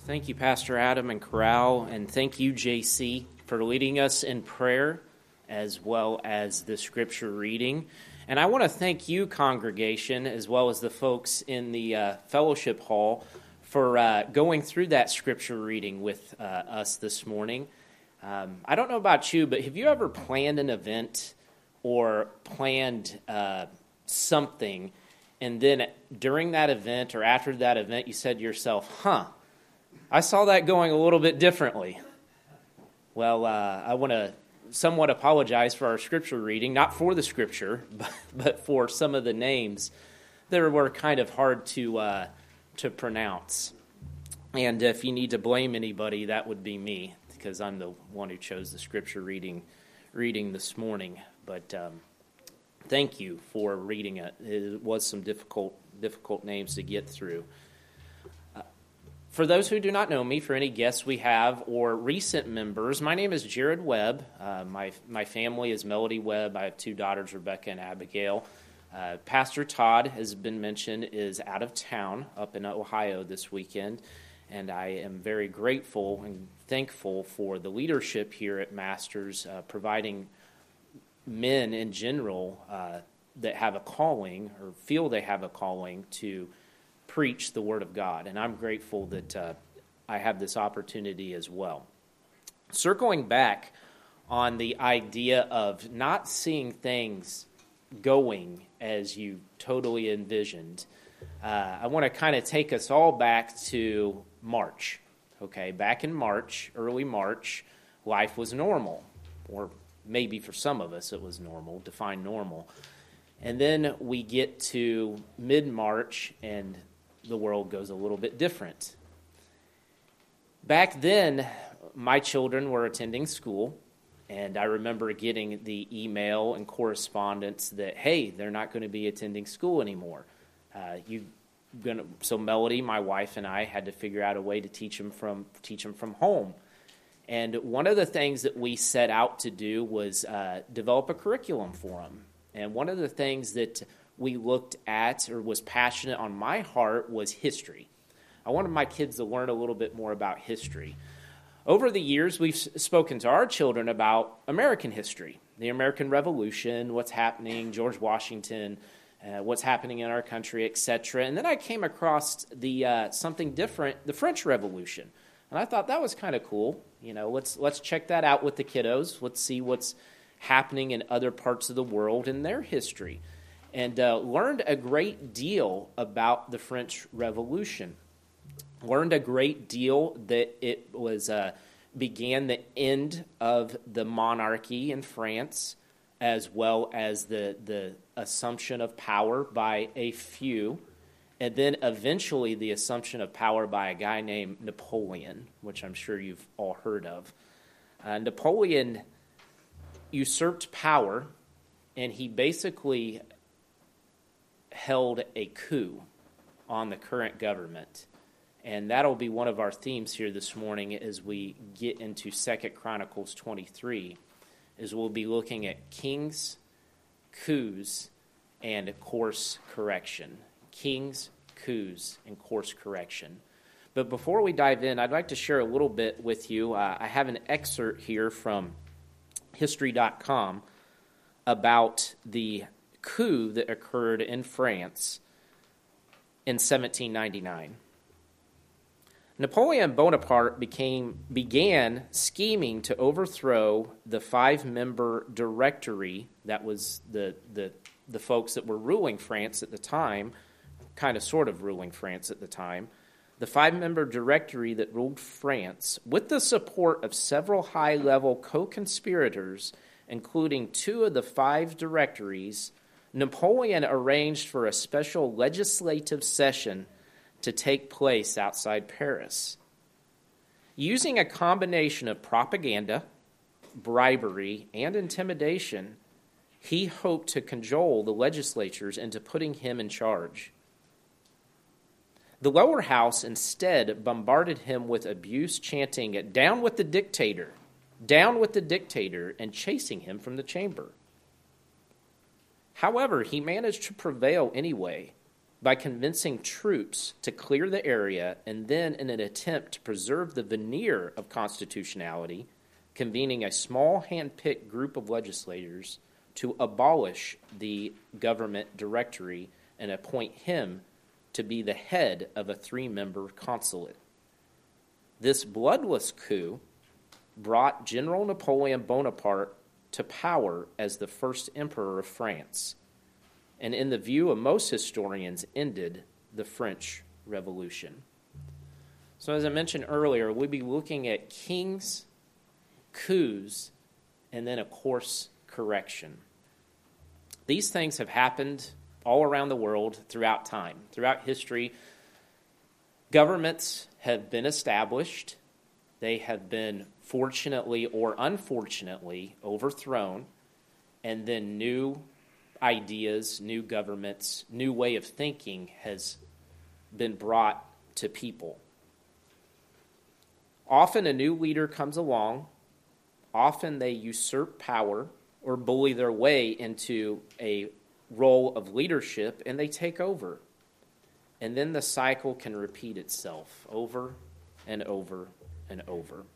Thank you, Pastor Adam and Corral, and thank you, JC, for leading us in prayer as well as the scripture reading. And I want to thank you, congregation, as well as the folks in the fellowship hall for going through that scripture reading with us this morning. I don't know about you, but have you ever planned an event or planned something, and then during that event or after that event, you said to yourself, I saw that going a little bit differently. Well, I want to somewhat apologize for our scripture reading, not for the scripture, but for some of the names that were kind of hard to pronounce. And if you need to blame anybody, that would be me, because I'm the one who chose the scripture reading this morning. But thank you for reading it. It was some difficult names to get through. For those who do not know me, for any guests we have or recent members, my name is Jared Webb. My family is Melody Webb. I have two daughters, Rebecca and Abigail. Pastor Todd, has been mentioned, is out of town up in Ohio this weekend, and I am very grateful and thankful for the leadership here at Masters, providing men in general that have a calling or feel they have a calling to preach the Word of God, and I'm grateful that I have this opportunity as well. Circling back on the idea of not seeing things going as you totally envisioned, I want to kind of take us all back to March. Okay, back in March, early March, life was normal, or maybe for some of us it was normal, define normal. And then we get to mid-March, and the world goes a little bit different. Back then, my children were attending school, and I remember getting the email and correspondence that, hey, they're not going to be attending school anymore. So Melody, my wife, and I had to figure out a way to teach them from home. And one of the things that we set out to do was develop a curriculum for them. And one of the things that we looked at, or was passionate on my heart, was history. I wanted my kids to learn a little bit more about history. Over the years, we've spoken to our children about American history, the American Revolution, what's happening, George Washington, what's happening in our country, etc. And then I came across the something different, the French Revolution. And I thought that was kind of cool. Let's check that out with the kiddos. Let's see what's happening in other parts of the world in their history. And learned a great deal about the French Revolution. Learned a great deal that it was began the end of the monarchy in France, as well as the assumption of power by a few, and then eventually the assumption of power by a guy named Napoleon, which I'm sure you've all heard of. Napoleon usurped power, and he basically held a coup on the current government. And that'll be one of our themes here this morning as we get into 2 Chronicles 23, is we'll be looking at kings, coups, and course correction. Kings, coups, and course correction. But before we dive in, I'd like to share a little bit with you. I have an excerpt here from History.com about the coup that occurred in France in 1799. Napoleon Bonaparte began scheming to overthrow the 5-member Directory, that was the folks that were ruling France at the time, kind of sort of ruling France at the time, the 5-member Directory that ruled France, with the support of several high-level co-conspirators, including 2 of the 5 directories. Napoleon arranged for a special legislative session to take place outside Paris. Using a combination of propaganda, bribery, and intimidation, he hoped to cajole the legislatures into putting him in charge. The lower house instead bombarded him with abuse, chanting, "Down with the dictator! Down with the dictator!" and chasing him from the chamber. However, he managed to prevail anyway, by convincing troops to clear the area, and then in an attempt to preserve the veneer of constitutionality, convening a small hand-picked group of legislators to abolish the government directory and appoint him to be the head of a 3-member consulate. This bloodless coup brought General Napoleon Bonaparte to power as the first emperor of France, and in the view of most historians, ended the French Revolution. So as I mentioned earlier, we'll be looking at kings, coups, and then a course correction. These things have happened all around the world throughout time. Throughout history, governments have been established. They have been fortunately or unfortunately overthrown, and then new ideas, new governments, new way of thinking has been brought to people. Often a new leader comes along. Often they usurp power or bully their way into a role of leadership, and they take over. And then the cycle can repeat itself over and over and over.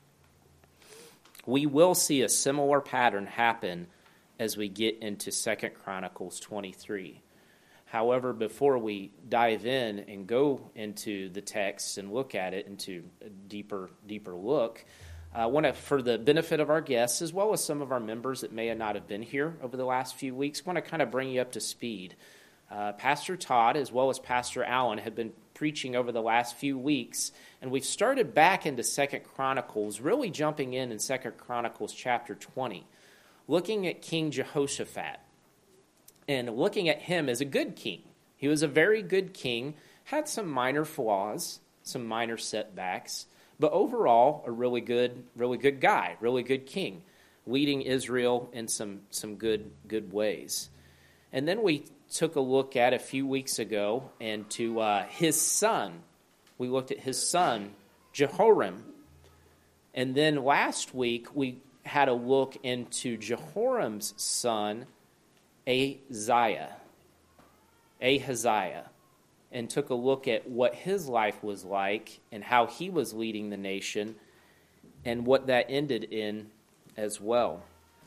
We will see a similar pattern happen as we get into 2 Chronicles 23. However, before we dive in and go into the text and look at it into a deeper look, I want to, for the benefit of our guests, as well as some of our members that may not have been here over the last few weeks, I want to kind of bring you up to speed. Pastor Todd, as well as Pastor Allen, have been preaching over the last few weeks, and we've started back into 2 Chronicles, really jumping in 2 Chronicles chapter 20, looking at King Jehoshaphat, and looking at him as a good king. He was a very good king, had some minor flaws, some minor setbacks, but overall, a really good guy, really good king, leading Israel in some good ways. And then we took a look at a few weeks ago into his son. We looked at his son, Jehoram. And then last week, we had a look into Jehoram's son, Ahaziah, and took a look at what his life was like and how he was leading the nation and what that ended in as well.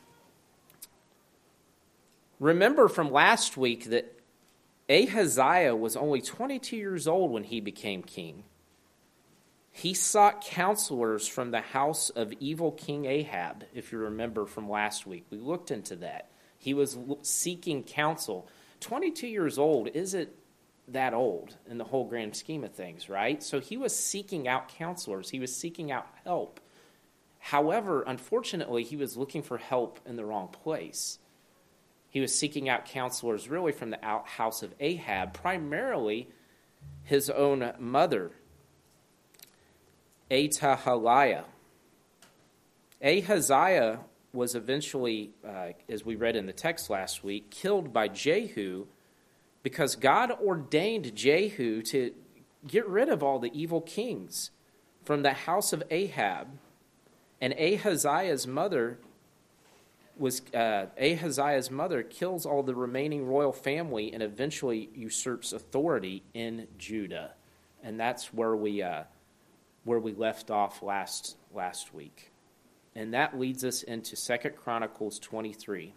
Remember from last week that Ahaziah was only 22 years old when he became king. He sought counselors from the house of evil King Ahab, if you remember from last week. We looked into that. He was seeking counsel. 22 years old isn't that old in the whole grand scheme of things, right? So he was seeking out counselors. He was seeking out help. However, unfortunately, he was looking for help in the wrong place. He was seeking out counselors really from the house of Ahab, primarily his own mother, Athaliah. Ahaziah was eventually, as we read in the text last week, killed by Jehu because God ordained Jehu to get rid of all the evil kings from the house of Ahab. And Ahaziah's mother kills all the remaining royal family and eventually usurps authority in Judah. And that's where we left off last week. And that leads us into 2 Chronicles 23.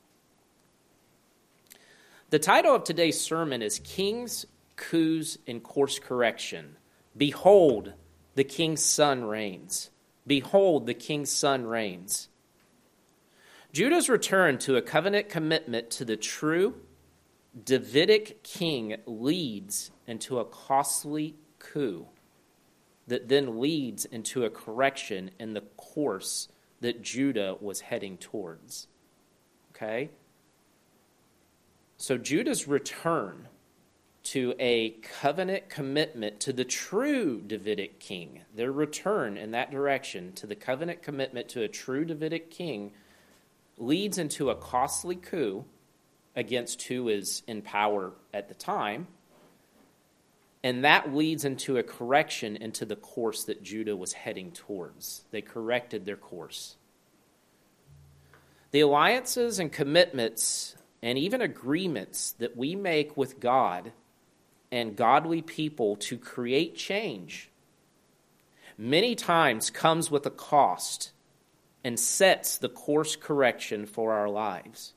The title of today's sermon is Kings, Coups, and Course Correction. Behold, the King's Son reigns. Behold, the King's Son reigns. Judah's return to a covenant commitment to the true Davidic king leads into a costly coup that then leads into a correction in the course that Judah was heading towards. Okay? So Judah's return to a covenant commitment to the true Davidic king, their return in that direction to the covenant commitment to a true Davidic king leads into a costly coup against who is in power at the time. And that leads into a correction into the course that Judah was heading towards. They corrected their course. The alliances and commitments and even agreements that we make with God and godly people to create change many times comes with a cost and sets the course correction for our lives.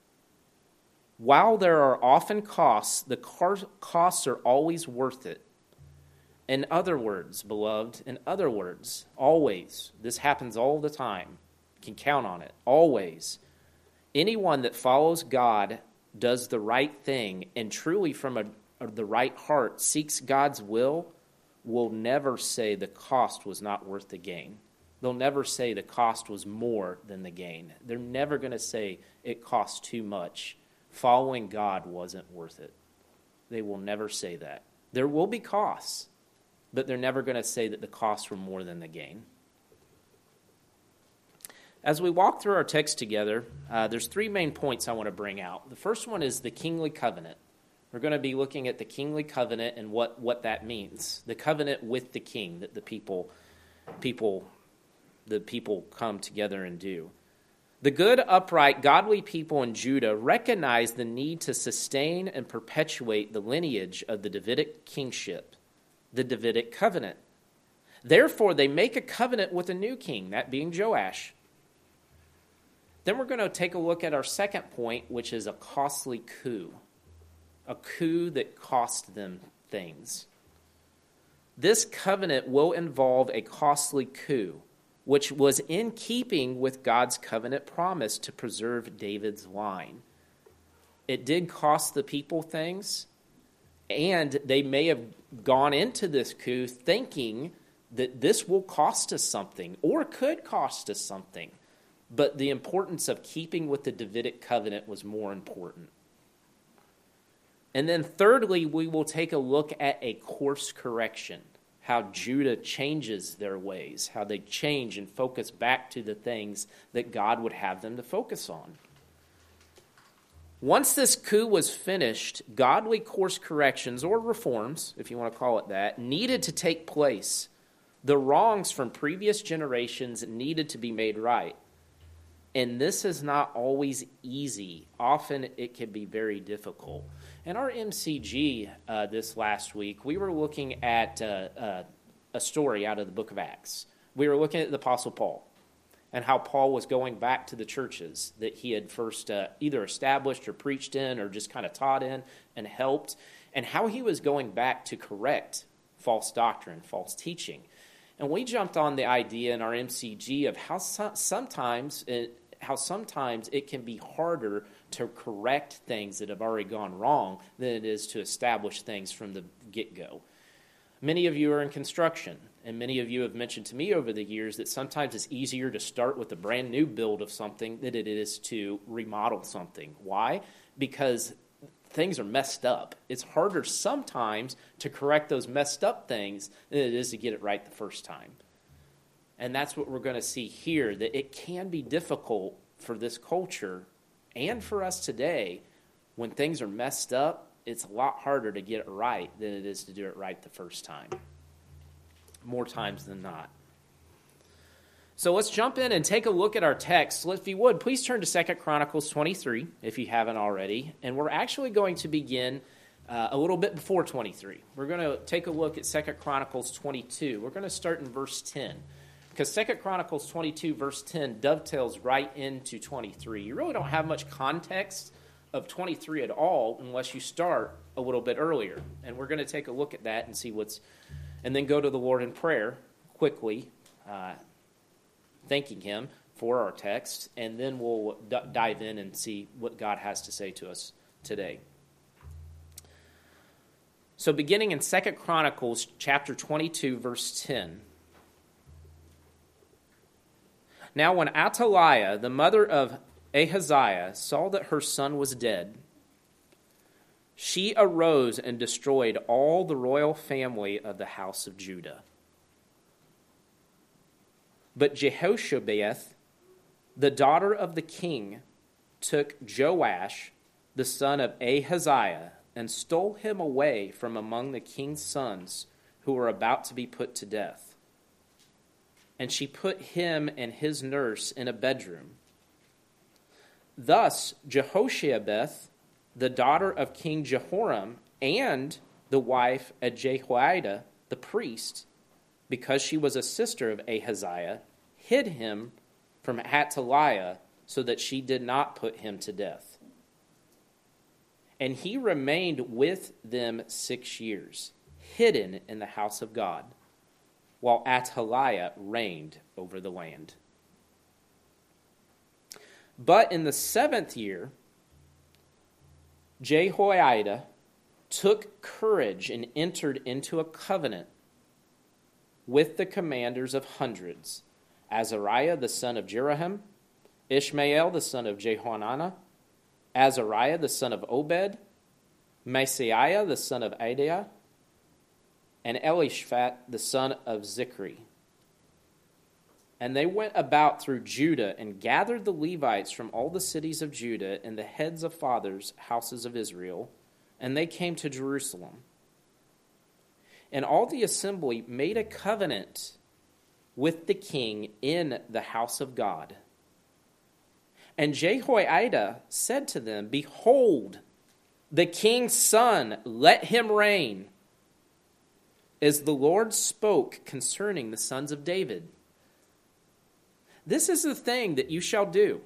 While there are often costs, the costs are always worth it. In other words, beloved, in other words, always, this happens all the time, you can count on it, always. Anyone that follows God, does the right thing, and truly from the right heart seeks God's will never say the cost was not worth the gain. They'll never say the cost was more than the gain. They're never going to say it cost too much. Following God wasn't worth it. They will never say that. There will be costs, but they're never going to say that the costs were more than the gain. As we walk through our text together, there's three main points I want to bring out. The first one is the kingly covenant. We're going to be looking at the kingly covenant and what that means. The covenant with the king that the people come together and do. The good, upright, godly people in Judah recognize the need to sustain and perpetuate the lineage of the Davidic kingship, the Davidic covenant. Therefore, they make a covenant with a new king, that being Joash. Then we're going to take a look at our second point, which is a costly coup. A coup that cost them things. This covenant will involve a costly coup, which was in keeping with God's covenant promise to preserve David's line. It did cost the people things, and they may have gone into this coup thinking that this will cost us something, or could cost us something. But the importance of keeping with the Davidic covenant was more important. And then thirdly, we will take a look at a course correction, how Judah changes their ways, how they change and focus back to the things that God would have them to focus on. Once this coup was finished, godly course corrections, or reforms, if you want to call it that, needed to take place. The wrongs from previous generations needed to be made right. And this is not always easy. Often it can be very difficult. In our MCG this last week, we were looking at a story out of the book of Acts. We were looking at the Apostle Paul and how Paul was going back to the churches that he had first either established or preached in or just kind of taught in and helped, and how he was going back to correct false doctrine, false teaching. And we jumped on the idea in our MCG of how sometimes it can be harder to correct things that have already gone wrong than it is to establish things from the get-go. Many of you are in construction, and many of you have mentioned to me over the years that sometimes it's easier to start with a brand new build of something than it is to remodel something. Why? Because things are messed up. It's harder sometimes to correct those messed up things than it is to get it right the first time. And that's what we're going to see here, that it can be difficult for this culture and for us today. When things are messed up, it's a lot harder to get it right than it is to do it right the first time. More times than not. So let's jump in and take a look at our text. If you would, please turn to 2 Chronicles 23, if you haven't already. And we're actually going to begin a little bit before 23. We're going to take a look at 2 Chronicles 22. We're going to start in verse 10. Because 2 Chronicles 22, verse 10, dovetails right into 23. You really don't have much context of 23 at all unless you start a little bit earlier. And we're going to take a look at that and see and then go to the Lord in prayer quickly, thanking Him for our text, and then we'll dive in and see what God has to say to us today. So beginning in 2 Chronicles chapter 22, verse 10. Now when Athaliah, the mother of Ahaziah, saw that her son was dead, she arose and destroyed all the royal family of the house of Judah. But Jehoshabeath, the daughter of the king, took Joash, the son of Ahaziah, and stole him away from among the king's sons who were about to be put to death. And she put him and his nurse in a bedroom. Thus Jehoshabeath, the daughter of King Jehoram, and the wife of Jehoiada the priest, because she was a sister of Ahaziah, hid him from Athaliah so that she did not put him to death. And he remained with them 6 years, hidden in the house of God, while Athaliah reigned over the land. But in the 7th year, Jehoiada took courage and entered into a covenant with the commanders of hundreds, Azariah the son of Jeroham, Ishmael the son of Jehonanah, Azariah the son of Obed, Maaseiah the son of Adaiah, and Elishaphat the son of Zichri. And they went about through Judah and gathered the Levites from all the cities of Judah and the heads of fathers' houses of Israel, and they came to Jerusalem. And all the assembly made a covenant with the king in the house of God. And Jehoiada said to them, "Behold, the king's son, let him reign, as the Lord spoke concerning the sons of David. This is the thing that you shall do.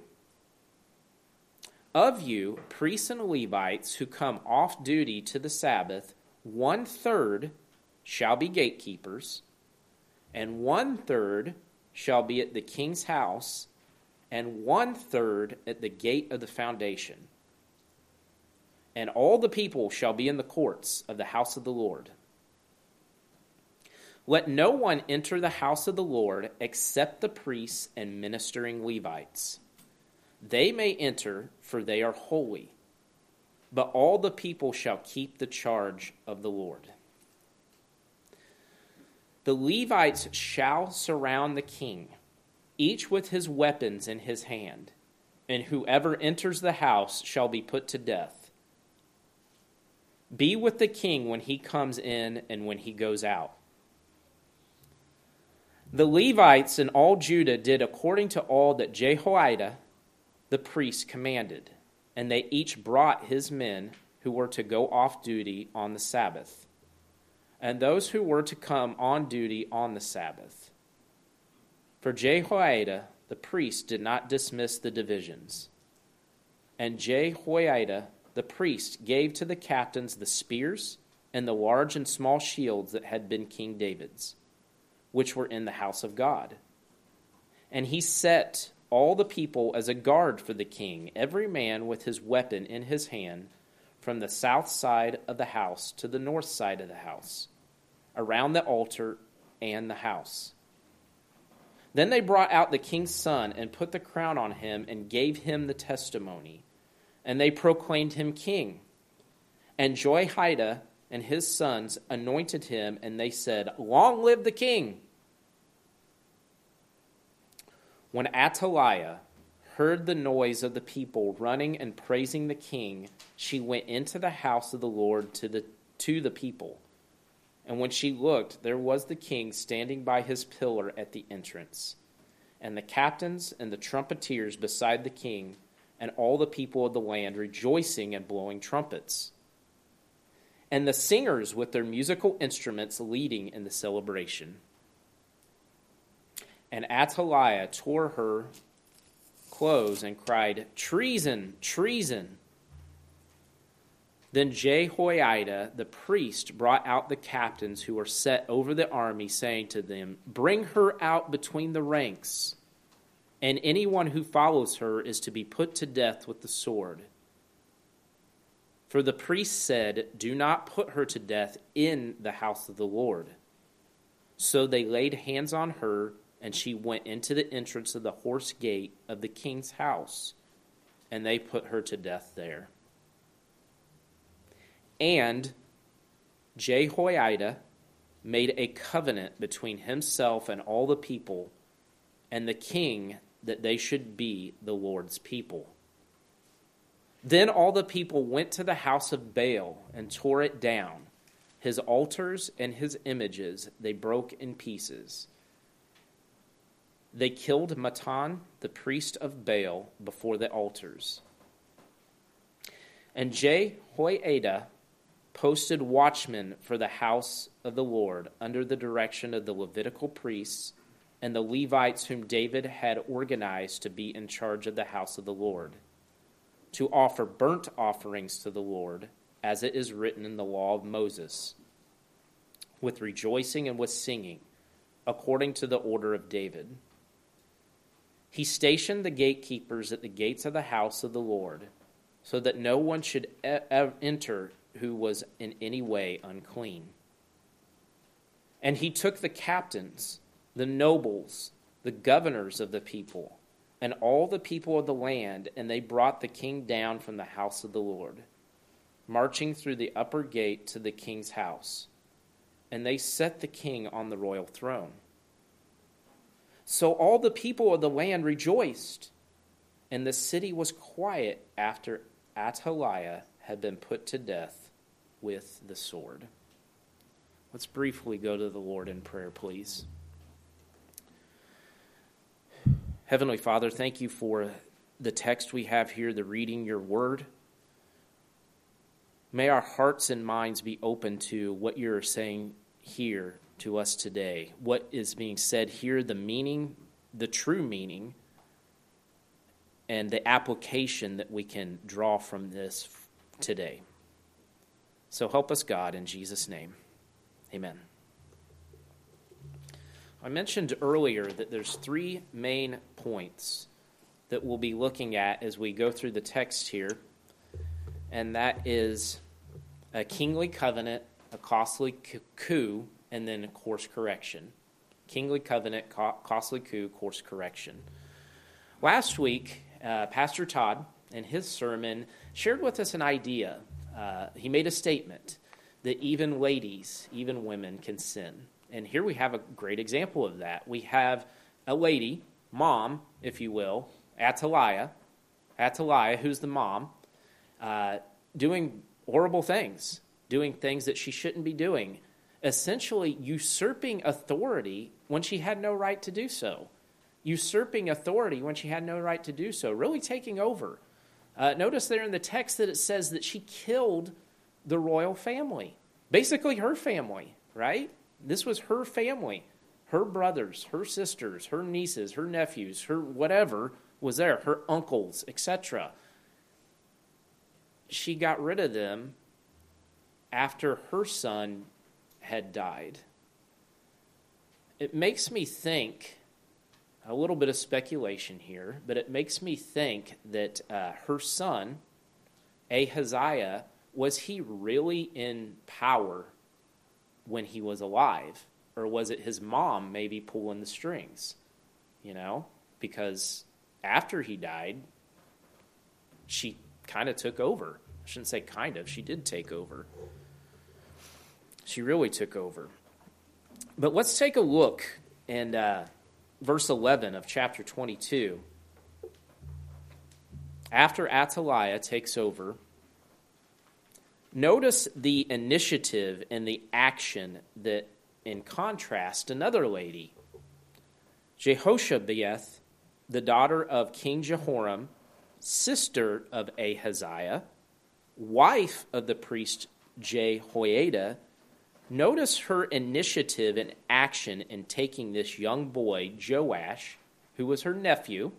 Of you, priests and Levites who come off duty to the Sabbath, 1/3 shall be gatekeepers, and 1/3 shall be at the king's house, and 1/3 at the gate of the foundation. And all the people shall be in the courts of the house of the Lord. Let no one enter the house of the Lord except the priests and ministering Levites. They may enter, for they are holy, but all the people shall keep the charge of the Lord. The Levites shall surround the king, each with his weapons in his hand, and whoever enters the house shall be put to death. Be with the king when he comes in and when he goes out." The Levites and all Judah did according to all that Jehoiada the priest commanded, and they each brought his men who were to go off duty on the Sabbath, and those who were to come on duty on the Sabbath. For Jehoiada the priest did not dismiss the divisions. And Jehoiada the priest gave to the captains the spears and the large and small shields that had been King David's, which were in the house of God. And he set all the people as a guard for the king, every man with his weapon in his hand, from the south side of the house to the north side of the house, around the altar and the house. Then they brought out the king's son and put the crown on him and gave him the testimony. And they proclaimed him king. And Jehoiada and his sons anointed him, and they said, "Long live the king!" When Athaliah heard the noise of the people running and praising the king, she went into the house of the Lord to the people. And when she looked, there was the king standing by his pillar at the entrance, and the captains and the trumpeters beside the king, and all the people of the land rejoicing and blowing trumpets, and the singers with their musical instruments leading in the celebration. And Athaliah tore her clothes and cried, "Treason, treason!" Then Jehoiada the priest brought out the captains who were set over the army, saying to them, "Bring her out between the ranks, and anyone who follows her is to be put to death with the sword." For the priest said, "Do not put her to death in the house of the Lord." So they laid hands on her, and she went into the entrance of the horse gate of the king's house, and they put her to death there. And Jehoiada made a covenant between himself and all the people and the king that they should be the Lord's people. Then all the people went to the house of Baal and tore it down. His altars and his images they broke in pieces. They killed Mattan, the priest of Baal, before the altars. And Jehoiada posted watchmen for the house of the Lord under the direction of the Levitical priests and the Levites whom David had organized to be in charge of the house of the Lord, to offer burnt offerings to the Lord, as it is written in the law of Moses, with rejoicing and with singing, according to the order of David. He stationed the gatekeepers at the gates of the house of the Lord, so that no one should enter who was in any way unclean. And he took the captains, the nobles, the governors of the people, and all the people of the land, and they brought the king down from the house of the Lord, marching through the upper gate to the king's house. And they set the king on the royal throne. So all the people of the land rejoiced, and the city was quiet after Athaliah had been put to death with the sword. Let's briefly go to the Lord in prayer, please. Heavenly Father, thank you for the text we have here, the reading your word. May our hearts and minds be open to what you're saying here to us today. What is being said here, the meaning, the true meaning, and the application that we can draw from this today. So help us, God, in Jesus' name. Amen. I mentioned earlier that there's three main points that we'll be looking at as we go through the text here, and that is a kingly covenant, a costly coup, and then course correction. Kingly covenant, costly coup, course correction. Last week, Pastor Todd, in his sermon, shared with us an idea. He made a statement that even ladies, even women can sin. And here we have a great example of that. We have a lady, mom, if you will, Athaliah, who's the mom, doing horrible things, doing things that she shouldn't be doing, essentially usurping authority when she had no right to do so. Usurping authority when she had no right to do so, really taking over. Notice there in the text that it says that she killed the royal family, basically her family, right? This was her family, her brothers, her sisters, her nieces, her nephews, her whatever was there, her uncles, etc. She got rid of them after her son had died. It makes me think, a little bit of speculation here, but it makes me think that her son, Ahaziah, was he really in power when he was alive? Or was it his mom maybe pulling the strings? You know, because after he died, she kind of took over. I shouldn't say kind of, she did take over. She really took over. But let's take a look in verse 11 of chapter 22. After Athaliah takes over, notice the initiative and the action that, in contrast, another lady, Jehoshabeath, the daughter of King Jehoram, sister of Ahaziah, wife of the priest Jehoiada, notice her initiative and action in taking this young boy, Joash, who was her nephew,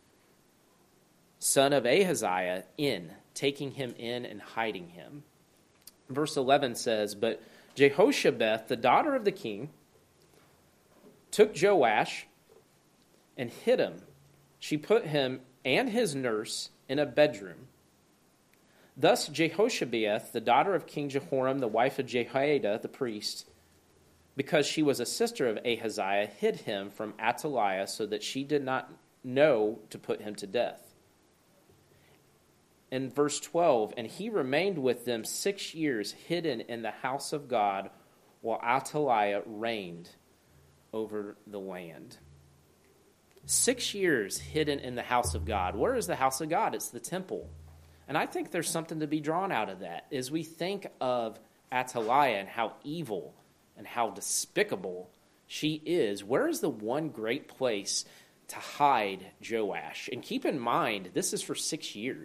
son of Ahaziah, taking him in and hiding him. Verse 11 says, "But Jehoshabeath, the daughter of the king, took Joash and hid him. She put him and his nurse in a bedroom. Thus Jehoshabeath, the daughter of King Jehoram, the wife of Jehoiada, the priest, because she was a sister of Ahaziah, hid him from Athaliah so that she did not know to put him to death." In verse 12, "And he remained with them 6 years, hidden in the house of God, while Athaliah reigned over the land." 6 years hidden in the house of God. Where is the house of God? It's the temple. And I think there's something to be drawn out of that. As we think of Athaliah and how evil and how despicable she is, where is the one great place to hide Joash? And keep in mind, this is for 6 years.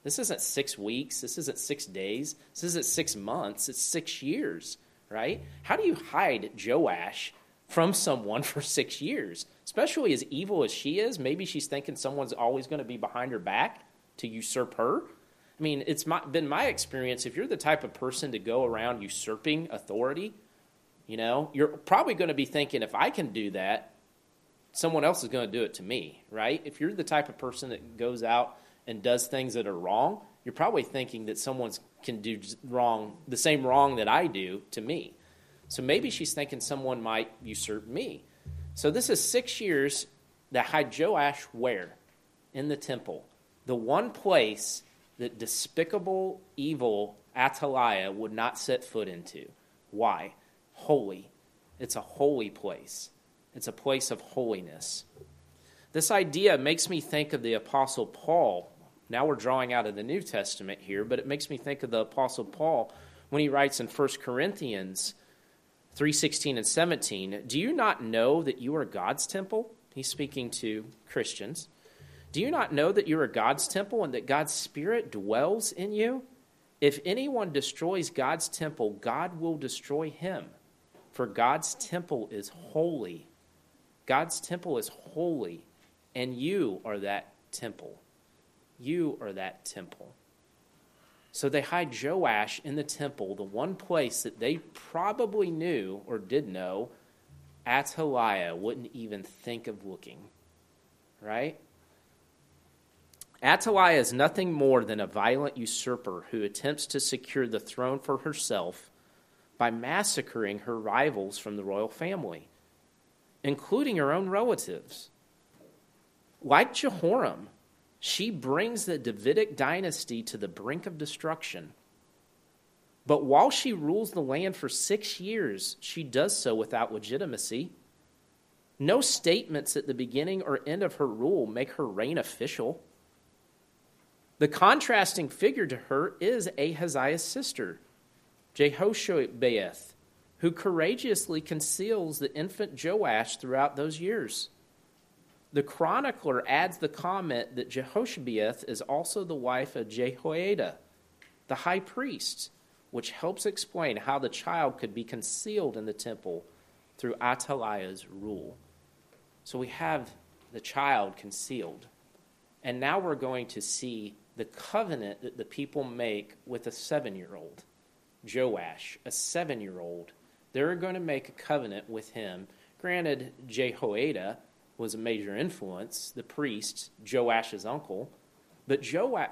This isn't 6 weeks. This isn't 6 days. This isn't 6 months. It's 6 years, right? How do you hide Joash from someone for 6 years? Especially as evil as she is, maybe she's thinking someone's always going to be behind her back to usurp her. I mean, it's been my experience, if you're the type of person to go around usurping authority, you're probably going to be thinking, if I can do that, someone else is going to do it to me, right? If you're the type of person that goes out and does things that are wrong, you're probably thinking that someone can do wrong, the same wrong that I do to me. So maybe she's thinking someone might usurp me. So this is 6 years that hide Joash where? In the temple. The one place that despicable, evil Athaliah would not set foot into. Why? Holy. It's a holy place. It's a place of holiness. This idea makes me think of the Apostle Paul. Now we're drawing out of the New Testament here, but it makes me think of the Apostle Paul when he writes in 1 Corinthians 3:16 and 17, do you not know that you are God's temple? He's speaking to Christians. Do you not know that you are God's temple and that God's Spirit dwells in you? If anyone destroys God's temple, God will destroy him. For God's temple is holy. God's temple is holy, and you are that temple. You are that temple. So they hide Joash in the temple, the one place that they probably knew or did know Athaliah wouldn't even think of looking. Right? Athaliah is nothing more than a violent usurper who attempts to secure the throne for herself by massacring her rivals from the royal family, including her own relatives. Like Jehoram, she brings the Davidic dynasty to the brink of destruction. But while she rules the land for 6 years, she does so without legitimacy. No statements at the beginning or end of her rule make her reign official. The contrasting figure to her is Ahaziah's sister, Jehoshabeath, who courageously conceals the infant Joash throughout those years. The chronicler adds the comment that Jehoshabeath is also the wife of Jehoiada, the high priest, which helps explain how the child could be concealed in the temple through Athaliah's rule. So we have the child concealed. And now we're going to see the covenant that the people make with a 7-year-old, Joash, a 7-year-old. They're going to make a covenant with him. Granted, Jehoiada was a major influence, the priest, Joash's uncle, but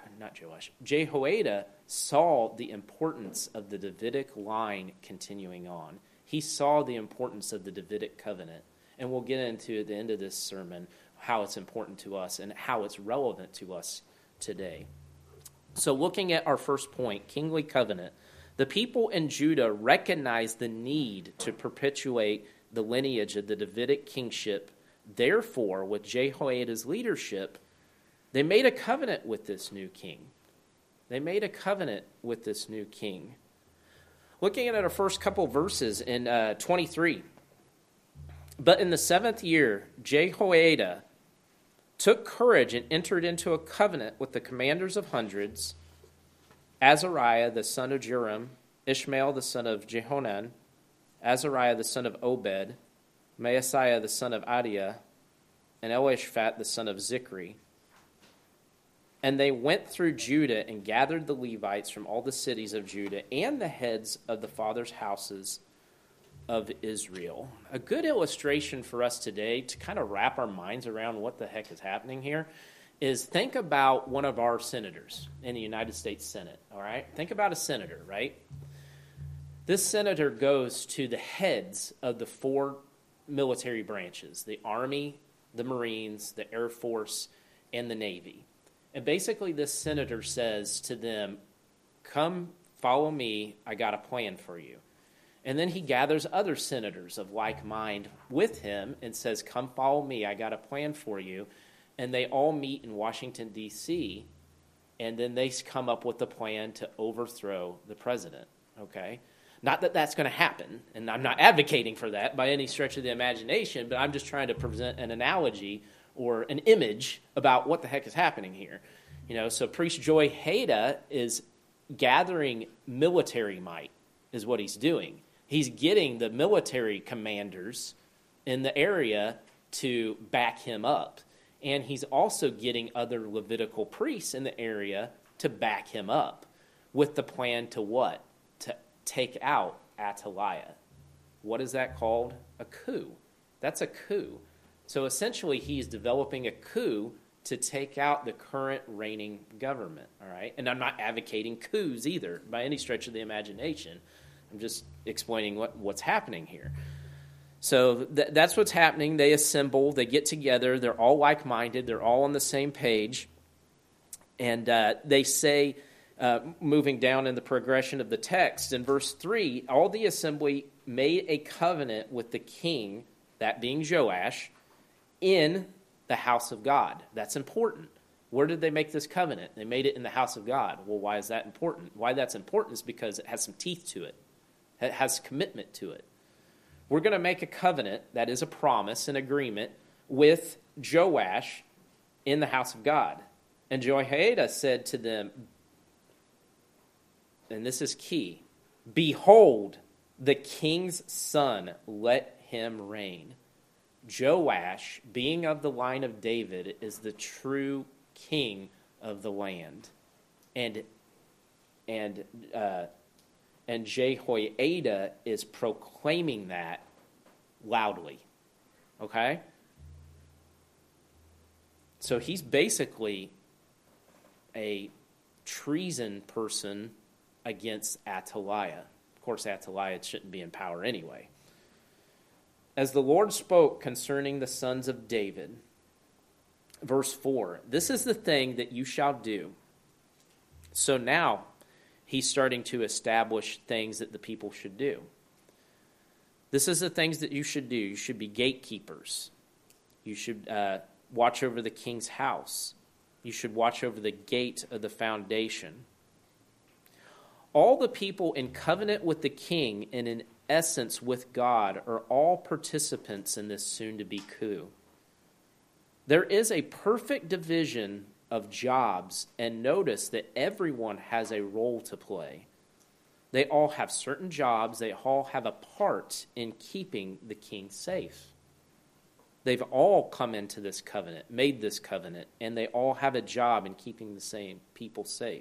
Jehoiada saw the importance of the Davidic line continuing on. He saw the importance of the Davidic covenant, and we'll get into at the end of this sermon how it's important to us and how it's relevant to us today. So looking at our first point, kingly covenant, the people in Judah recognized the need to perpetuate the lineage of the Davidic kingship. Therefore, with Jehoiada's leadership, they made a covenant with this new king. Looking at our first couple verses in 23. But in the 7th year, Jehoiada took courage and entered into a covenant with the commanders of hundreds, Azariah the son of Joram, Ishmael the son of Jehonan, Azariah the son of Obed, Maaseiah the son of Adiah, and Elishaphat the son of Zichri. And they went through Judah and gathered the Levites from all the cities of Judah and the heads of the fathers' houses of Israel. A good illustration for us today to kind of wrap our minds around what the heck is happening here is think about one of our senators in the United States Senate, all right? Think about a senator, right? This senator goes to the heads of the 4 military branches, the Army, the Marines, the Air Force, and the Navy. And basically this senator says to them, come follow me, I got a plan for you. And then he gathers other senators of like mind with him and says, come follow me, I got a plan for you. And they all meet in Washington, D.C., and then they come up with a plan to overthrow the president, okay? Not that that's going to happen, and I'm not advocating for that by any stretch of the imagination, but I'm just trying to present an analogy or an image about what the heck is happening here. So priest Jehoiada is gathering military might, is what he's doing. He's getting the military commanders in the area to back him up. And he's also getting other Levitical priests in the area to back him up with the plan to what? To take out Athaliah. What is that called? A coup. That's a coup. So essentially he's developing a coup to take out the current reigning government, all right? And I'm not advocating coups either by any stretch of the imagination. I'm just explaining what's happening here. So that's what's happening. They assemble, they get together, they're all like-minded, they're all on the same page. And they say, moving down in the progression of the text, in verse 3, all the assembly made a covenant with the king, that being Joash, in the house of God. That's important. Where did they make this covenant? They made it in the house of God. Well, why is that important? Why that's important is because it has some teeth to it. It has commitment to it. We're going to make a covenant, that is a promise, an agreement, with Joash in the house of God. And Jehoiada said to them, and this is key, behold, the king's son, let him reign. Joash, being of the line of David, is the true king of the land. And Jehoiada is proclaiming that loudly. Okay? So he's basically a treason person against Athaliah. Of course, Athaliah shouldn't be in power anyway. As the Lord spoke concerning the sons of David, verse 4, this is the thing that you shall do. So now he's starting to establish things that the people should do. This is the things that you should do. You should be gatekeepers. You should watch over the king's house. You should watch over the gate of the foundation. All the people in covenant with the king and in essence with God are all participants in this soon-to-be coup. There is a perfect division of jobs, and notice that everyone has a role to play. They all have certain jobs. They all have a part in keeping the king safe. They've all come into this covenant, made this covenant, and they all have a job in keeping the same people safe.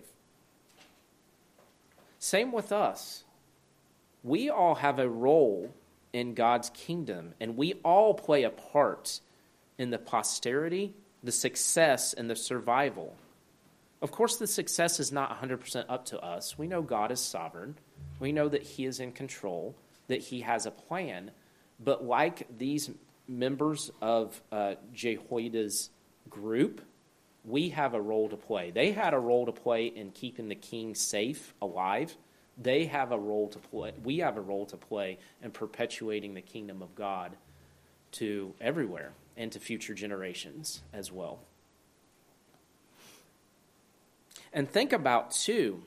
Same with us. We all have a role in God's kingdom, and we all play a part in the posterity, the success, and the survival. Of course, the success is not 100% up to us. We know God is sovereign. We know that He is in control, that He has a plan. But like these members of Jehoiada's group, we have a role to play. They had a role to play in keeping the king safe, alive. They have a role to play. We have a role to play in perpetuating the kingdom of God to everywhere and to future generations as well. And think about, too,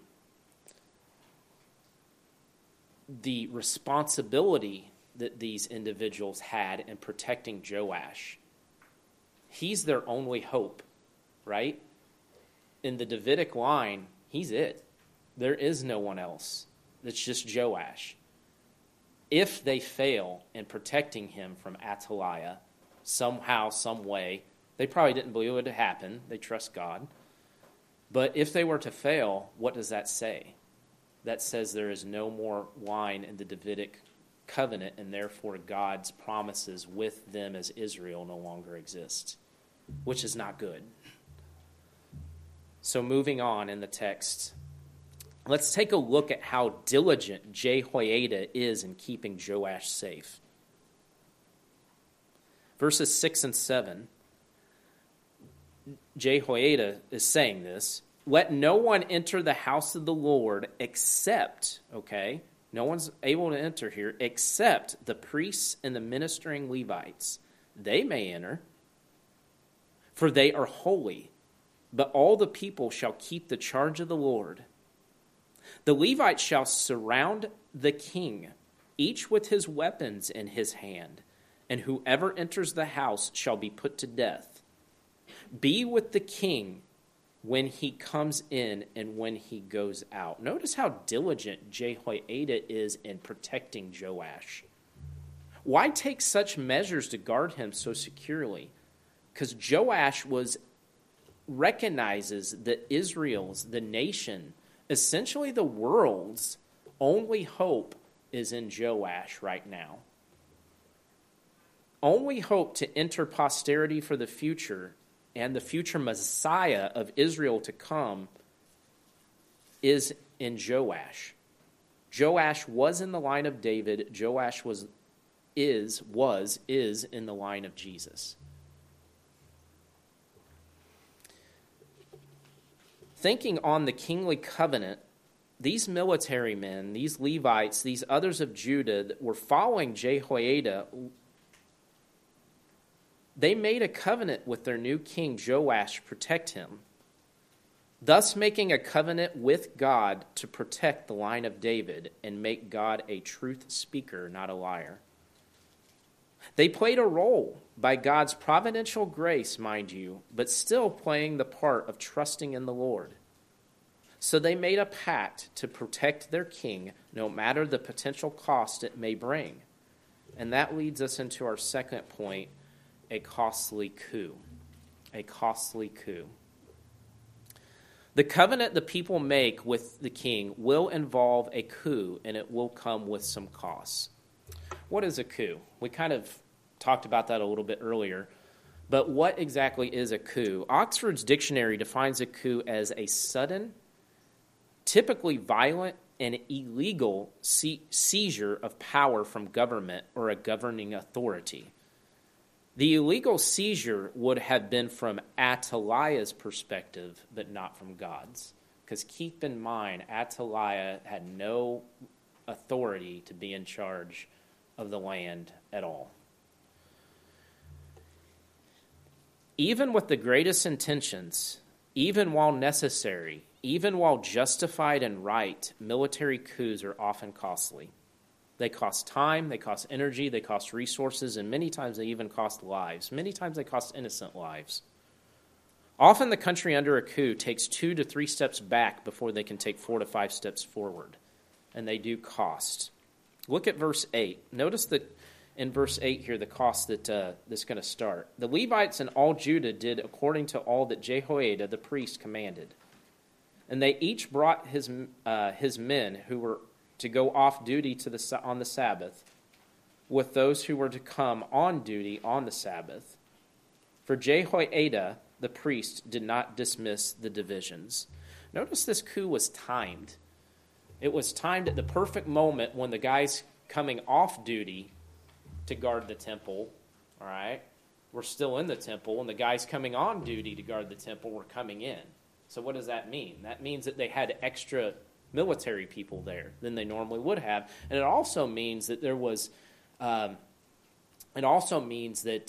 the responsibility that these individuals had in protecting Joash. He's their only hope, right? In the Davidic line, he's it. There is no one else. It's just Joash. If they fail in protecting him from Athaliah, somehow, some way, they probably didn't believe it would happen. They trust God. But if they were to fail, what does that say? That says there is no more line in the Davidic covenant, and therefore God's promises with them as Israel no longer exist, which is not good. So moving on in the text, let's take a look at how diligent Jehoiada is in keeping Joash safe. Verses 6 and 7, Jehoiada is saying this, let no one enter the house of the Lord except, okay, no one's able to enter here except the priests and the ministering Levites. They may enter, for they are holy, but all the people shall keep the charge of the Lord. The Levites shall surround the king, each with his weapons in his hand, and whoever enters the house shall be put to death. Be with the king when he comes in and when he goes out. Notice how diligent Jehoiada is in protecting Joash. Why take such measures to guard him so securely? Because Joash recognizes that Israel's, the nation, essentially the world's only hope is in Joash right now. Only hope to enter posterity for the future and the future Messiah of Israel to come is in Joash. Joash was in the line of David. Joash is in the line of Jesus. Thinking on the kingly covenant, these military men, these Levites, these others of Judah that were following Jehoiada, they made a covenant with their new king Joash to protect him, thus making a covenant with God to protect the line of David and make God a truth speaker, not a liar. They played a role by God's providential grace, mind you, but still playing the part of trusting in the Lord. So they made a pact to protect their king, no matter the potential cost it may bring. And that leads us into our second point, a costly coup. A costly coup. The covenant the people make with the king will involve a coup, and it will come with some costs. What is a coup? We kind of talked about that a little bit earlier. But what exactly is a coup? Oxford's dictionary defines a coup as a sudden, typically violent, and illegal seizure of power from government or a governing authority. The illegal seizure would have been from Athaliah's perspective, but not from God's. Because keep in mind, Athaliah had no authority to be in charge of the land at all. Even with the greatest intentions, even while necessary, even while justified and right, military coups are often costly. They cost time, they cost energy, they cost resources, and many times they even cost lives. Many times they cost innocent lives. Often the country under a coup takes 2 to 3 steps back before they can take 4 to 5 steps forward, and they do cost. Look at verse 8. Notice that in verse 8 here, the cost that's going to start. The Levites and all Judah did according to all that Jehoiada the priest commanded. And they each brought his men who were to go off duty on the Sabbath with those who were to come on duty on the Sabbath. For Jehoiada the priest did not dismiss the divisions. Notice this coup was timed. It was timed at the perfect moment when the guys coming off duty to guard the temple, all right, were still in the temple, and the guys coming on duty to guard the temple were coming in. So what does that mean? That means that they had extra military people there than they normally would have, and it also means that there was. It also means that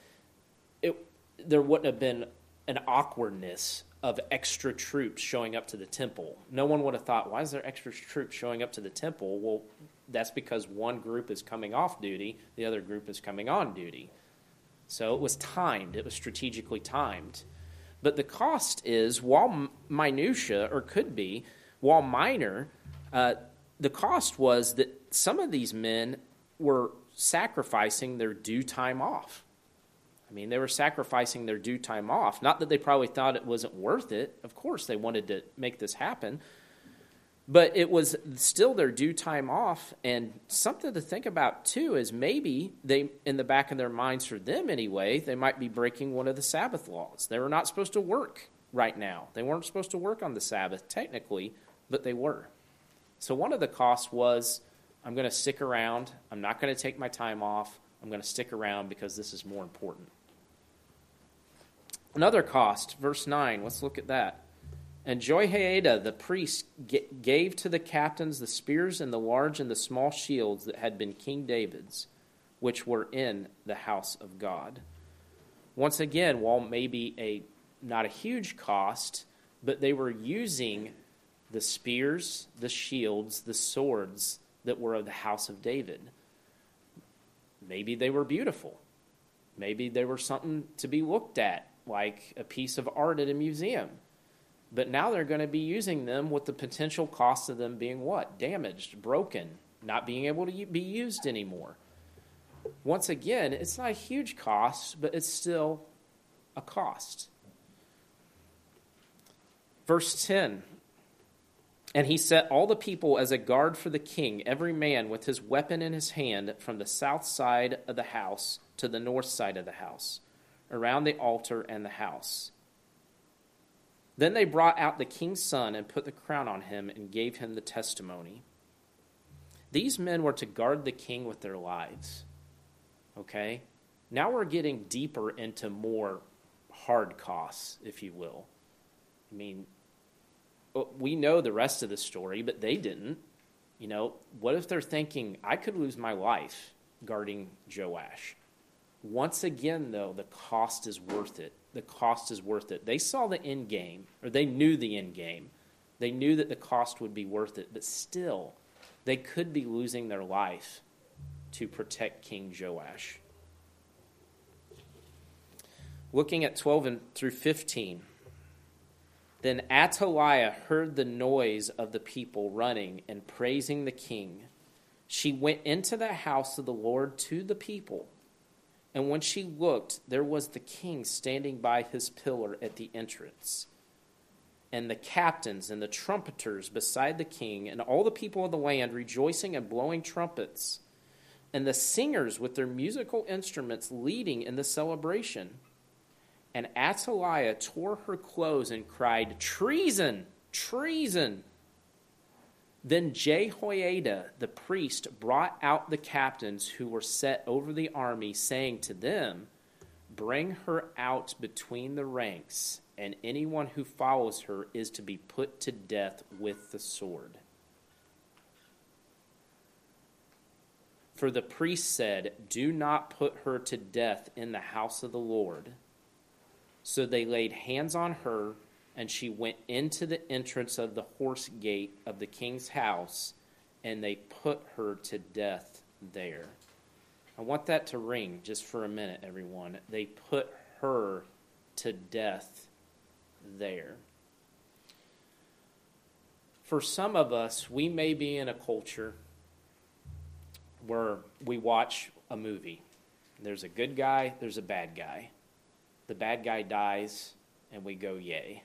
there wouldn't have been an awkwardness of extra troops showing up to the temple. No one would have thought, why is there extra troops showing up to the temple? Well, that's because one group is coming off duty, the other group is coming on duty. So it was timed. It was strategically timed. But the cost is, while minutia, or could be, while minor, the cost was that some of these men were sacrificing their due time off. I mean, they were sacrificing their due time off. Not that they probably thought it wasn't worth it. Of course, they wanted to make this happen. But it was still their due time off. And something to think about, too, is maybe they, in the back of their minds, for them anyway, they might be breaking one of the Sabbath laws. They were not supposed to work right now. They weren't supposed to work on the Sabbath, technically, but they were. So one of the costs was, I'm going to stick around. I'm not going to take my time off. I'm going to stick around because this is more important. Another cost, verse 9, let's look at that. And Jehoiada the priest gave to the captains the spears and the large and the small shields that had been King David's, which were in the house of God. Once again, while maybe not a huge cost, but they were using the spears, the shields, the swords that were of the house of David. Maybe they were beautiful. Maybe they were something to be looked at, like a piece of art at a museum. But now they're going to be using them with the potential cost of them being what? Damaged, broken, not being able to be used anymore. Once again, it's not a huge cost, but it's still a cost. Verse 10, and he set all the people as a guard for the king, every man with his weapon in his hand, from the south side of the house to the north side of the house, around the altar and the house. Then they brought out the king's son and put the crown on him and gave him the testimony. These men were to guard the king with their lives. Okay? Now we're getting deeper into more hard costs, if you will. I mean, we know the rest of the story, but they didn't. You know, what if they're thinking, I could lose my life guarding Joash? Once again, though, the cost is worth it. The cost is worth it. They saw the end game, or they knew the end game. They knew that the cost would be worth it, but still, they could be losing their life to protect King Joash. Looking at 12 through 15. Then Athaliah heard the noise of the people running and praising the king. She went into the house of the Lord to the people. And when she looked, there was the king standing by his pillar at the entrance, and the captains and the trumpeters beside the king, and all the people of the land rejoicing and blowing trumpets, and the singers with their musical instruments leading in the celebration. And Athaliah tore her clothes and cried, "Treason! Treason!" Then Jehoiada the priest brought out the captains who were set over the army, saying to them, "Bring her out between the ranks, and anyone who follows her is to be put to death with the sword." For the priest said, "Do not put her to death in the house of the Lord." So they laid hands on her, and she went into the entrance of the horse gate of the king's house, and they put her to death there. I want that to ring just for a minute, everyone. They put her to death there. For some of us, we may be in a culture where we watch a movie. There's a good guy, there's a bad guy. The bad guy dies, and we go, yay.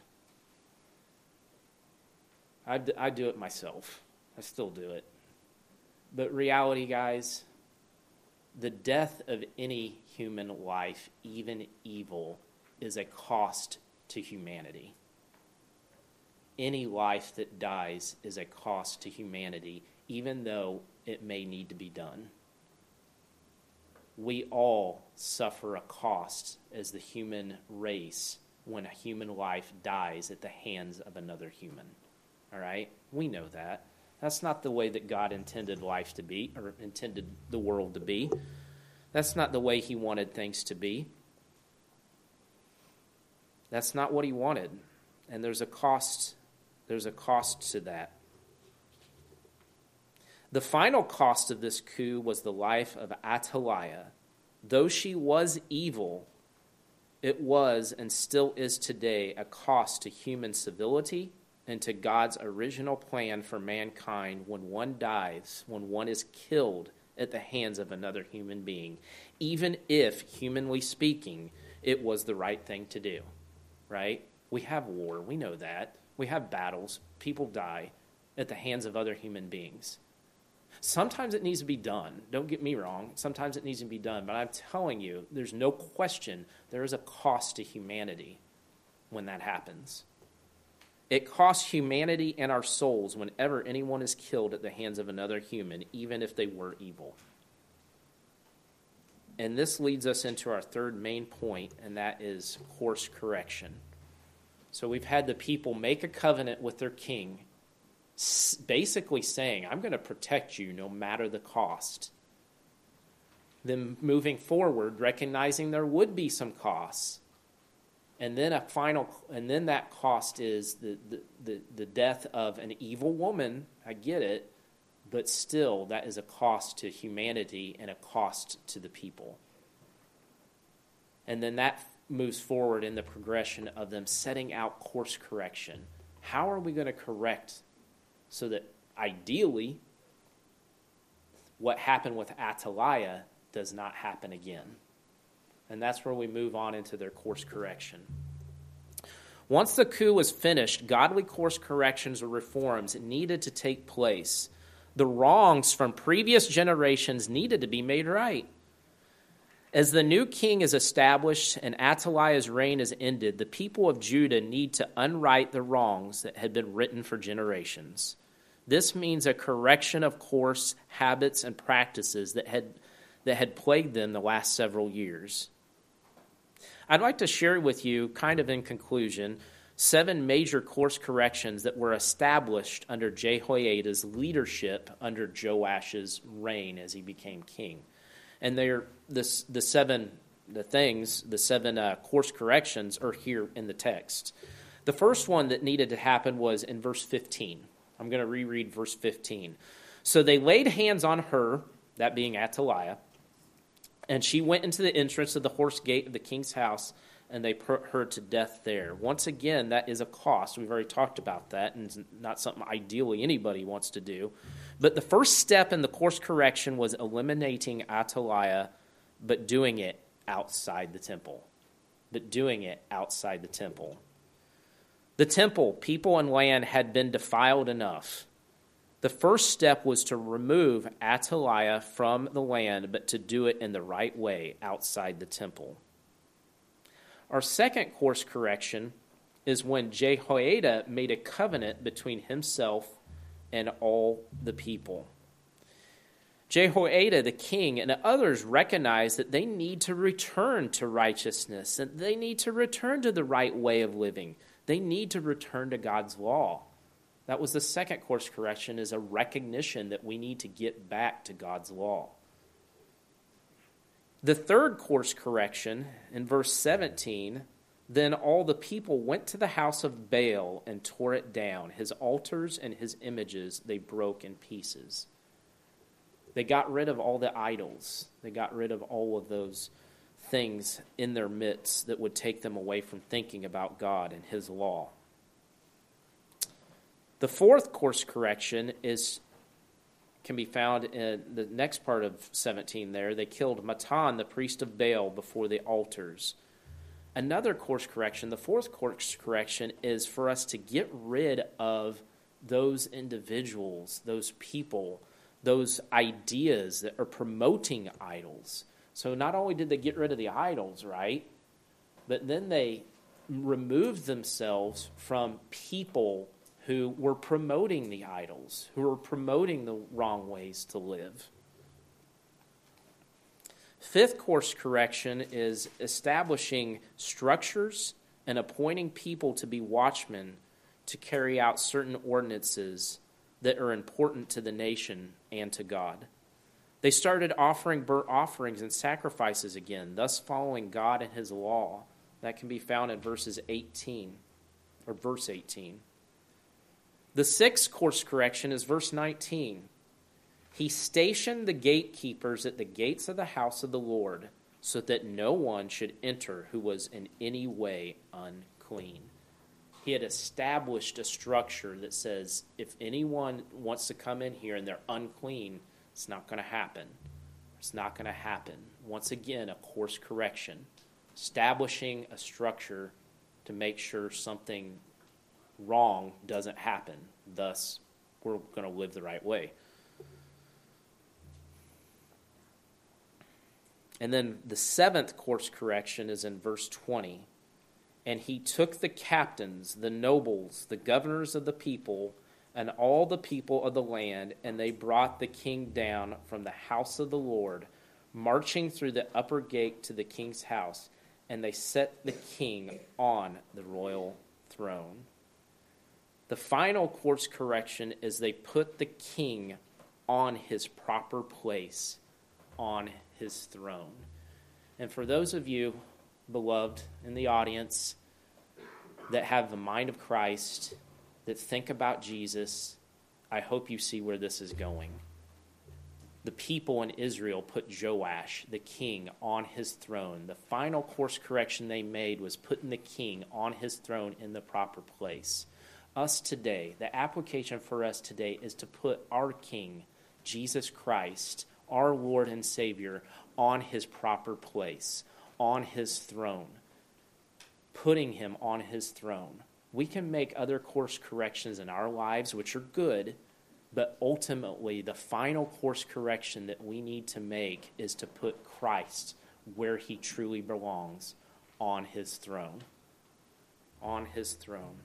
I do it myself. I still do it. But reality, guys, the death of any human life, even evil, is a cost to humanity. Any life that dies is a cost to humanity, even though it may need to be done. We all suffer a cost as the human race when a human life dies at the hands of another human. All right? We know that. That's not the way that God intended life to be, or intended the world to be. That's not the way he wanted things to be. That's not what he wanted. And there's a cost to that. The final cost of this coup was the life of Athaliah. Though she was evil, it was and still is today a cost to human civility and to God's original plan for mankind when one dies, when one is killed at the hands of another human being, even if, humanly speaking, it was the right thing to do, right? We have war. We know that. We have battles. People die at the hands of other human beings. Sometimes it needs to be done. Don't get me wrong. Sometimes it needs to be done. But I'm telling you, there's no question there is a cost to humanity when that happens. It costs humanity and our souls whenever anyone is killed at the hands of another human, even if they were evil. And this leads us into our third main point, and that is course correction. So we've had the people make a covenant with their king, basically saying, I'm going to protect you no matter the cost. Then moving forward, recognizing there would be some costs. And then that cost is the death of an evil woman. I get it, but still that is a cost to humanity and a cost to the people. And then that moves forward in the progression of them setting out course correction. How are we going to correct so that ideally what happened with Athaliah does not happen again? And that's where we move on into their course correction. Once the coup was finished, godly course corrections or reforms needed to take place. The wrongs from previous generations needed to be made right. As the new king is established and Athaliah's reign is ended, the people of Judah need to unwrite the wrongs that had been written for generations. This means a correction of course, habits, and practices that had plagued them the last several years. I'd like to share with you, kind of in conclusion, 7 major course corrections that were established under Jehoiada's leadership under Joash's reign as he became king. And the 7 course corrections are here in the text. The first one that needed to happen was in verse 15. I'm going to reread verse 15. So they laid hands on her, that being Athaliah, and she went into the entrance of the horse gate of the king's house, and they put her to death there. Once again, that is a cost. We've already talked about that, and it's not something ideally anybody wants to do. But the first step in the course correction was eliminating Athaliah, but doing it outside the temple. The temple, people, and land had been defiled enough. The first step was to remove Athaliah from the land, but to do it in the right way outside the temple. Our second course correction is when Jehoiada made a covenant between himself and all the people. Jehoiada, the king, and others recognized that they need to return to righteousness, and they need to return to the right way of living. They need to return to God's law. That was the second course correction, is a recognition that we need to get back to God's law. The third course correction, in verse 17, then all the people went to the house of Baal and tore it down. His altars and his images they broke in pieces. They got rid of all the idols. They got rid of all of those things in their midst that would take them away from thinking about God and his law. The fourth course correction can be found in the next part of 17 there. They killed Matan, the priest of Baal, before the altars. Another course correction, the fourth course correction, is for us to get rid of those individuals, those people, those ideas that are promoting idols. So not only did they get rid of the idols, right, but then they removed themselves from people who were promoting the idols, who were promoting the wrong ways to live. Fifth course correction is establishing structures and appointing people to be watchmen to carry out certain ordinances that are important to the nation and to God. They started offering burnt offerings and sacrifices again, thus following God and his law. That can be found in verse 18. The sixth course correction is verse 19. He stationed the gatekeepers at the gates of the house of the Lord, so that no one should enter who was in any way unclean. He had established a structure that says if anyone wants to come in here and they're unclean, it's not going to happen. It's not going to happen. Once again, a course correction. Establishing a structure to make sure something wrong doesn't happen. Thus, we're going to live the right way. And then the seventh course correction is in verse 20. And he took the captains, the nobles, the governors of the people, and all the people of the land, and they brought the king down from the house of the Lord, marching through the upper gate to the king's house, and they set the king on the royal throne. The final course correction is they put the king on his proper place, on his throne. And for those of you, beloved, in the audience that have the mind of Christ, that think about Jesus, I hope you see where this is going. the people in Israel put Joash, the king, on his throne. The final course correction they made was putting the king on his throne in the proper place. Us today, the application for us today is to put our King, Jesus Christ, our Lord and Savior, on his proper place, on his throne, putting him on his throne. We can make other course corrections in our lives, which are good, but ultimately the final course correction that we need to make is to put Christ where he truly belongs, on his throne. On his throne.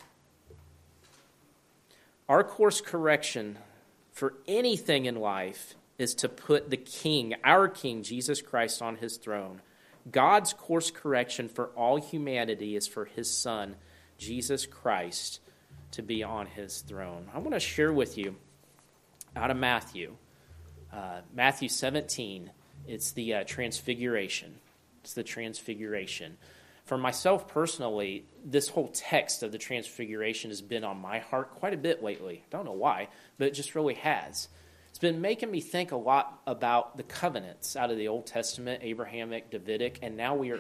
Our course correction for anything in life is to put the King, our King, Jesus Christ, on his throne. God's course correction for all humanity is for his Son, Jesus Christ, to be on his throne. I want to share with you out of Matthew, Matthew 17. It's the Transfiguration. It's the Transfiguration. For myself personally, this whole text of the Transfiguration has been on my heart quite a bit lately. Don't know why, but it just really has. It's been making me think a lot about the covenants out of the Old Testament, Abrahamic, Davidic, and now we're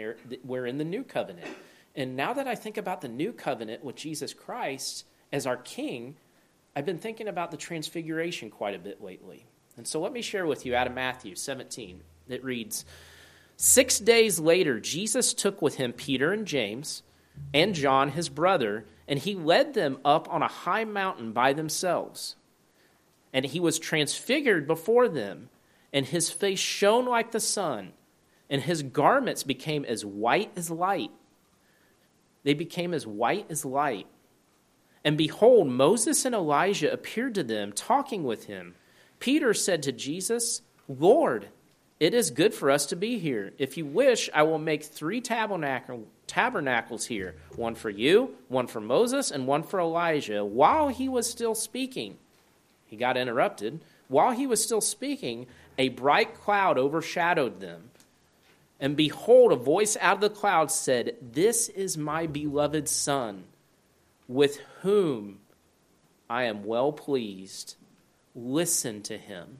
in the New Covenant. And now that I think about the New Covenant with Jesus Christ as our King, I've been thinking about the Transfiguration quite a bit lately. And so let me share with you out of Matthew 17. It reads, 6 days later, Jesus took with him Peter and James and John, his brother, and he led them up on a high mountain by themselves. And he was transfigured before them, and his face shone like the sun, and his garments became as white as light. They became as white as light. And behold, Moses and Elijah appeared to them, talking with him. Peter said to Jesus, Lord, it is good for us to be here. If you wish, I will make 3 tabernacles here, one for you, one for Moses, and one for Elijah. While he was still speaking, he got interrupted. While he was still speaking, a bright cloud overshadowed them. And behold, a voice out of the cloud said, This is my beloved Son, with whom I am well pleased. Listen to him.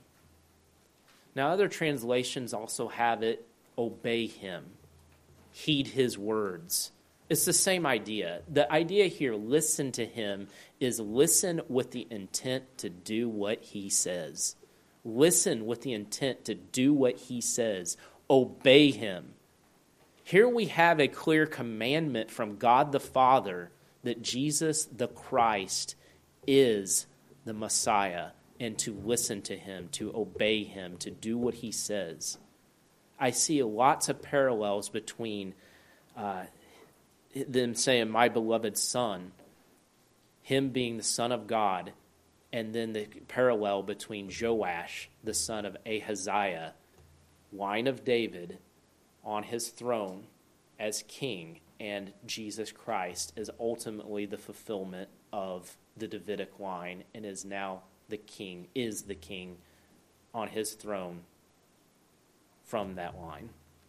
Now, other translations also have it, obey him, heed his words. It's the same idea. The idea here, listen to him, is listen with the intent to do what he says. Listen with the intent to do what he says. Obey him. Here we have a clear commandment from God the Father that Jesus the Christ is the Messiah, and to listen to him, to obey him, to do what he says. I see lots of parallels between them saying, my beloved Son, him being the Son of God, and then the parallel between Joash, the son of Ahaziah, line of David, on his throne as king, and Jesus Christ is ultimately the fulfillment of the Davidic line and is now the king on his throne from that line.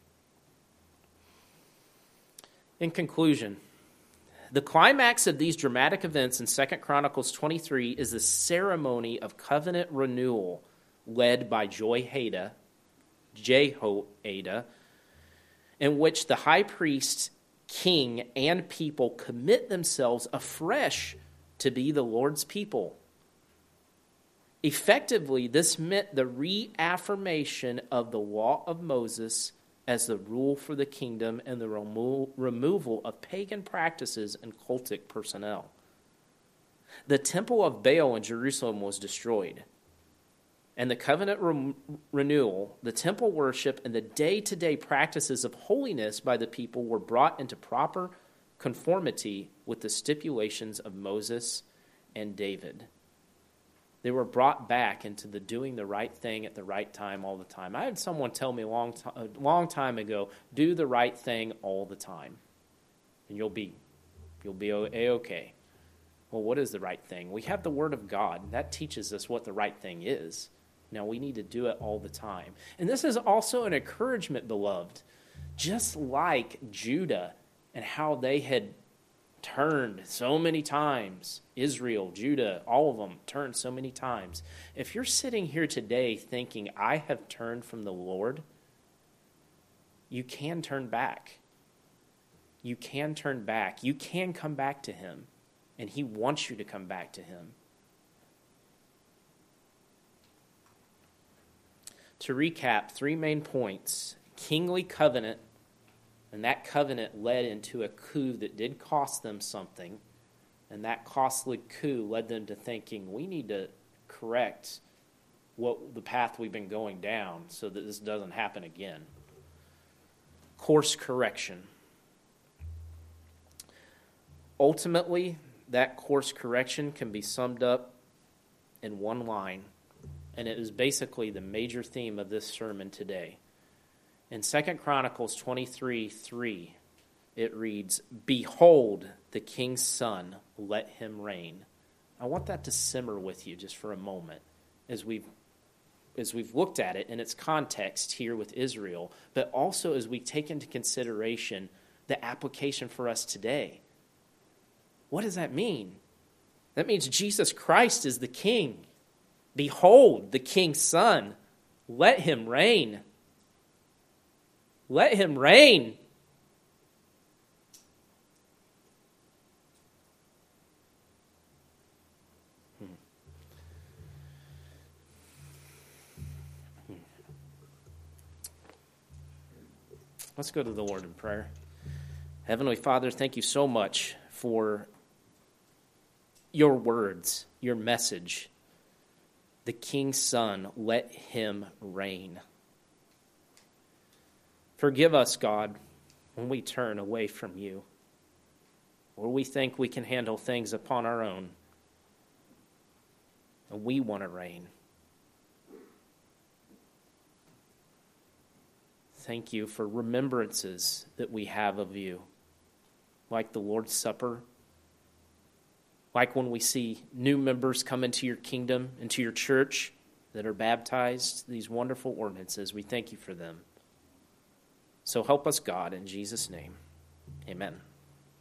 In conclusion, the climax of these dramatic events in 2 Chronicles 23 is the ceremony of covenant renewal led by Jehoiada, in which the high priest, king, and people commit themselves afresh to be the Lord's people. Effectively, this meant the reaffirmation of the law of Moses as the rule for the kingdom and the removal of pagan practices and cultic personnel. The temple of Baal in Jerusalem was destroyed, and the covenant renewal, the temple worship, and the day-to-day practices of holiness by the people were brought into proper conformity with the stipulations of Moses and David. They were brought back into the doing the right thing at the right time all the time. I had someone tell me a long time ago, do the right thing all the time, and you'll be A-okay. Well, what is the right thing? We have the Word of God. That teaches us what the right thing is. Now, we need to do it all the time. And this is also an encouragement, beloved. Just like Judah and how they had turned so many times. Israel, Judah, all of them turned so many times. If you're sitting here today thinking, I have turned from the Lord, you can turn back. You can turn back. You can come back to him, and he wants you to come back to him. To recap, 3 main points. Kingly covenant, and that covenant led into a coup that did cost them something, and that costly coup led them to thinking, we need to correct the path we've been going down so that this doesn't happen again. Course correction. Ultimately, that course correction can be summed up in one line, and it is basically the major theme of this sermon today. In 2 Chronicles 23:3, it reads, Behold the king's son, let him reign. I want that to simmer with you just for a moment as we've looked at it in its context here with Israel, but also as we take into consideration the application for us today. What does that mean? That means Jesus Christ is the king. Behold the king's son, let him reign. Let him reign. Let's go to the Lord in prayer. Heavenly Father, thank you so much for your words, your message. The king's son, let him reign. Forgive us, God, when we turn away from you, or we think we can handle things upon our own, and we want to reign. Thank you for remembrances that we have of you, like the Lord's Supper, like when we see new members come into your kingdom, into your church, that are baptized, these wonderful ordinances. We thank you for them. So help us, God, in Jesus' name. Amen.